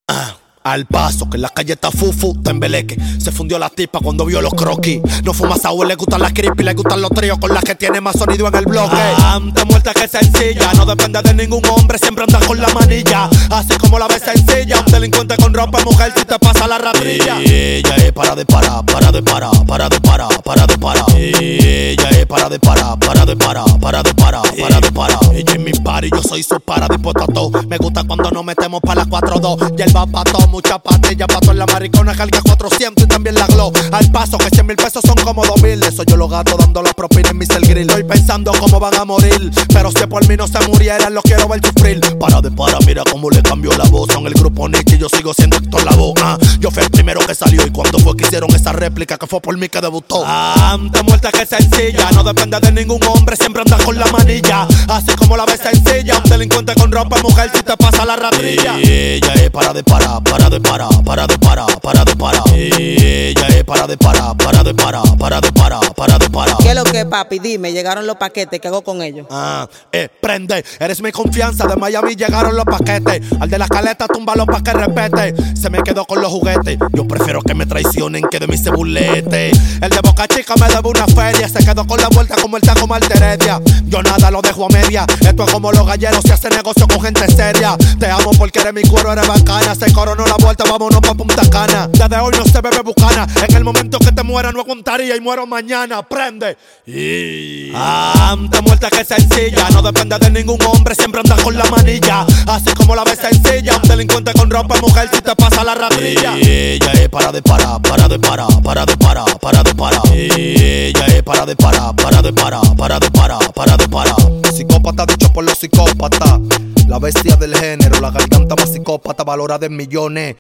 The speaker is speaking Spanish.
Al paso, que en la calle está fufu, está embeleque. Se fundió la tipa cuando vio los croquis. No fuma Saúl, le gustan las creepy, le gustan los tríos con las que tiene más sonido en el bloque. Anda muerta que sencilla, no depende de ningún hombre, siempre anda con la manilla. Así como la ves sencilla, un delincuente con ropa mujer si te pasa la ratrilla. Ella es para de para, para de para, para de para, para de para. Ella es para de para, para de para, para de para, para de para. Ella es mi par y yo soy su para, dispuesto a todo. Me gusta cuando nos metemos para las 4-2 y él va pa' todo. Mucha pastilla, pato en la maricona, carga 400 y también la glow. Al paso que 100,000 pesos son como 2,000. Eso yo lo gasto dando la propina en Mr. Grill. Estoy pensando cómo van a morir, pero si por mí no se murieran, los quiero ver sufrir. Para de para, mira cómo le cambió la voz. Son el grupo Nick y yo sigo siendo Héctor Lavoe. Yo fui el primero que salió y cuando fue que hicieron esa réplica, que fue por mí que debutó. Anda muerta que sencilla, no depende de ningún hombre, siempre anda con la manilla. Así como la ves sencilla, un delincuente con ropa mujer si te pasa la ratrilla. Ella es para de para, para de para, para de para, para de para. Ella es para de para, para de para, para de para, para de para. ¿Qué es lo que, papi? Dime, llegaron los paquetes, ¿qué hago con ellos? Prende, eres mi confianza, de Miami llegaron los paquetes. Al de la caleta, túmbalo pa' que respete. Se me quedó con los juguetes, yo prefiero que me traicionen que de mí se burlete. El de Boca Chica me debe una feria, se quedó con la vuelta como el taco Malteredia. Yo nada lo dejo a media, esto es como los galleros, se hace negocio con gente seria. Te amo porque eres mi cuero, eres bacana. Se coronó la vuelta, vámonos pa' Punta Cana. Desde hoy no se bebe bucana, en el momento que te muera no aguantaría y muero mañana. Prende. Anda muerta que sencilla, no depende de ningún hombre, siempre anda con la manilla. Así como la ves sencilla, un delincuente con ropa mujer si te pasa la ratrilla. Ella es para de para, para de para, para de para, para de para. Ella es para de para, para de para, para de para, para de para. Psicópata dicho por los psicópatas, la bestia del género, la garganta más psicópata valorada en millones.